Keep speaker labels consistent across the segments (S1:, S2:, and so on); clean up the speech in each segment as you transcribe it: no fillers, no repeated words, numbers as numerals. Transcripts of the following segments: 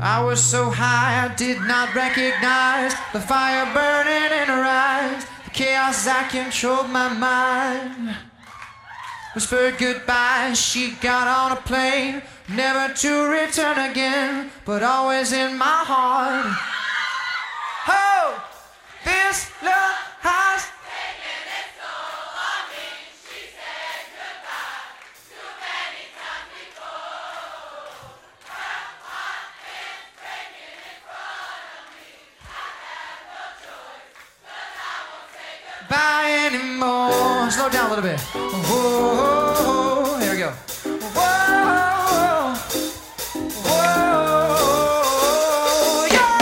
S1: I was so high I did not recognize the fire burning in her eyes, the chaos that controlled my mind. Whispered goodbye, she got on a plane, never to return again, but always in my heart. Oh, this love has taken its toll on me. She said goodbye too many times before. Her heart is breaking in front of me. I have no choice, 'cause I won't say goodbye anymore. Slow down a little bit. Whoa, here we go. Whoa, whoa, yeah.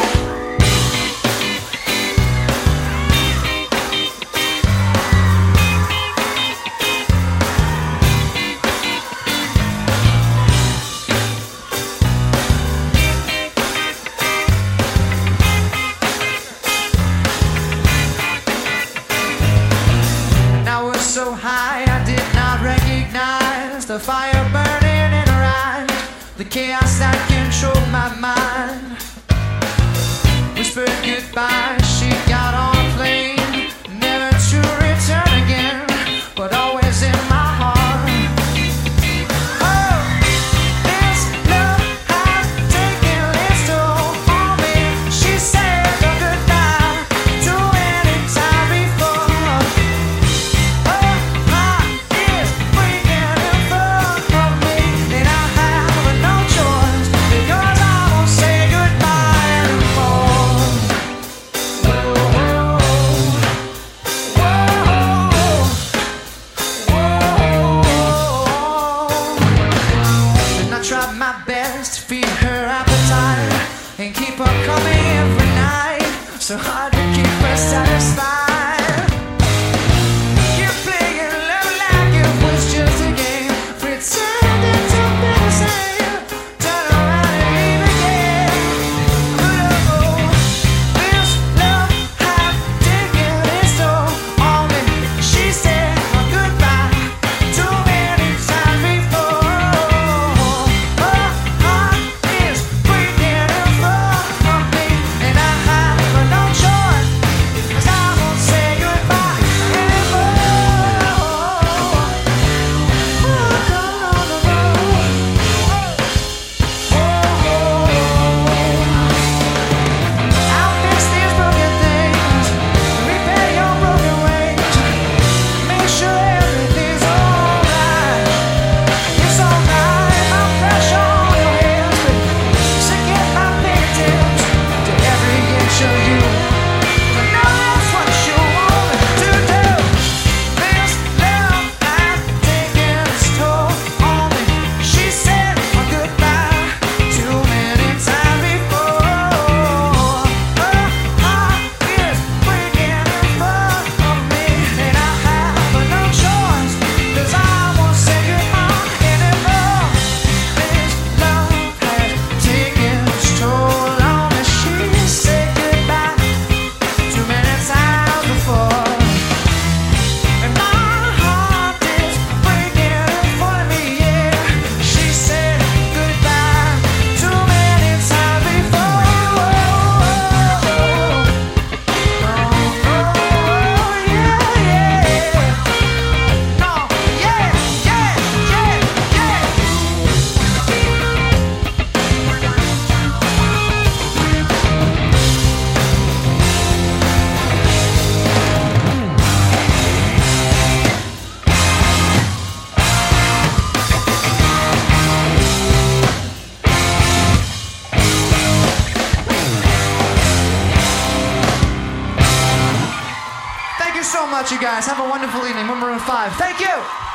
S1: And I was so high I did not recognize the fire burning in her eyes, the chaos that controlled my mind. Whispered goodbye, she got on a plane, never to return again, but always in my heart. Oh, this love has taken its toll on me. She said goodbye too many times before. Her heart is breaking in front of me, and I have no choice, because I won't say goodbye anymore. Whoa, and I tried my best to feed her appetite and keep her coming every night, so hard to keep her satisfied. You're playing love like it was just a game, pretending to be the same, turn around and leave again. But oh, this love has taken its toll on me. She said goodbye too many times before. Her heart is breaking in front of me, and I have no choice, 'cause I won't say goodbye anymore. I'll fix these broken things, repair your broken ways, make sure everything's alright. It's alright, my pressure on your hands, so get my fingertips to every inch of you. I know that's what you want me to do. This love has taken its toll on me. She said goodbye too many times before. Her heart is breaking in front of me, and I have no choice, 'cause I won't say goodbye anymore. This love has taken its toll on me. She said goodbye too many times before, and my heart is breaking in front of me. Yeah, she said goodbye too many times before. Thank you so much, you guys. Have a wonderful evening. We're Maroon 5. Thank you.